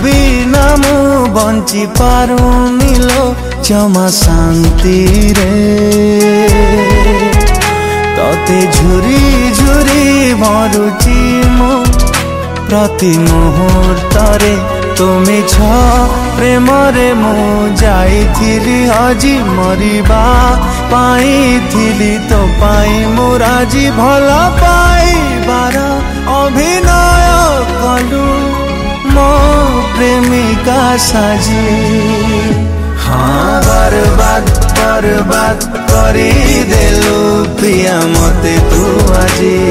बिना मु बंची पारुनी लो जमा शांति रे तते झुरी झुरी मरुची मु प्रति मुहूर्त रे तुमी छ प्रेम रे मु जाइथिली हजी मरिबा पाई थिली तो पाई मुराजी भला पाइबार अभिनय कलु मो प्रेमिका साजी। हाँ बर्बाद बर्बाद करी देलु प्रिया मते तू आजी।